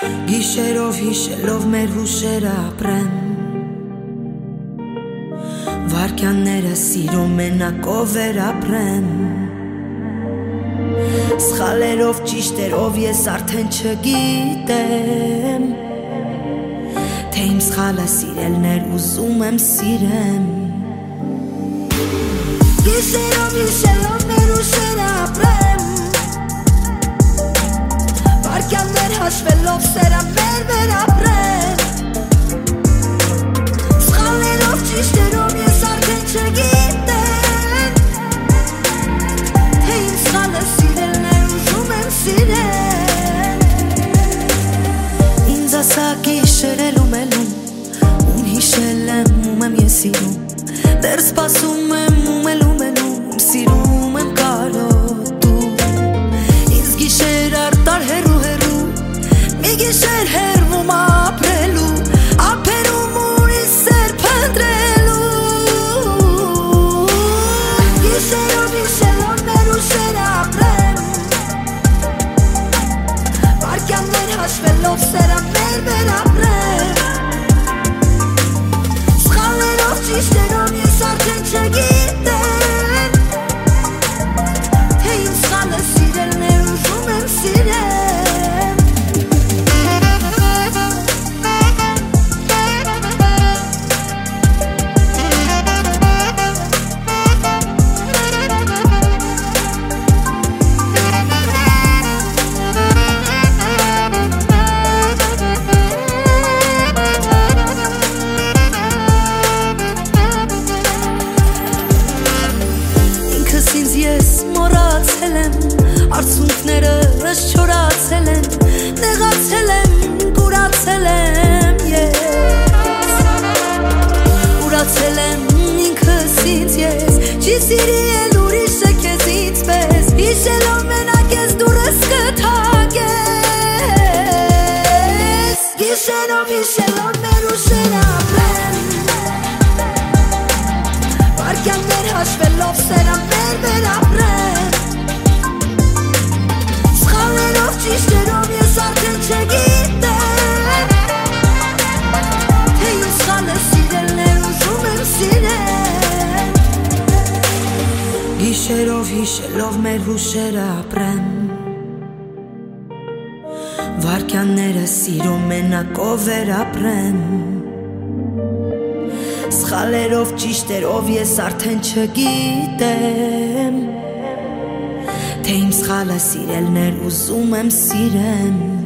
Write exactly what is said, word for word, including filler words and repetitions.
Գիշերով հիշելով մեր հուշերը ապրեմ, վարքյանները սիրո մենակով վերապրեմ, սխալերով ճիշտերով ես արդեն չգիտեմ, թե իմ սխալը սիրելն էր ուզում եմ սիրեմ։ Գիշերով հիշելով մեր հուշերը ապրեմ, վարքյաններ հաշվելով սերը մեր վերապրեմ, սխալերով ճիշտերով ես արդեն չգիտեմ, թե իմ սխալը սիրելն էր ուզում եմ սիրեմ։ Ինձ ասա գիշերելում էլում, ում հիշել եմ, ում եմ ես սիրում, դեռ սպասում եմ, ում էլում էլում, սիրում եմ կարոտում, ինձ գիշեր արտար հեռու հեռու, մի գիշեր հեռվում ապրելու, ափերում ուրիշ սեր փնտրելու, գիշերով հիշելով մեր հուշերը ապրեմ, վարքյաններ հաշվելով սերը մեր վերապրեմ, սխալերով ճիշտերով ես արդեն չգիտեմ, թե իմ սխալը սիրելն էր ուզում եմ սիրեմ։ Արցունքներս չորացել են, նեղացել եմ, կուրացել եմ ես, ուրացել եմ ինքս ինձ ես, չի սիրի էլ ուրիշը քեզ ինձ պես, հիշելով մենակ ես դուրս կթակես, գիշերով հիշելով մեր հուշերը ապրեմ, վարքյաններ հաշվելով սերը մեր վերապրեմ, ճիշտերով ես արդեն չգիտեմ, թե իմ սխալը սիրելն էր ուզում եմ սիրեմ։ Գիշերով հիշելով մեր հուշերը ապրեմ, վարքյանները սիրո մենակով վերապրեմ, սխալերով ճիշտերով ես արդեն չգիտեմ, թե իմ սխալը սիրելն էր ուզում եմ սիրեմ։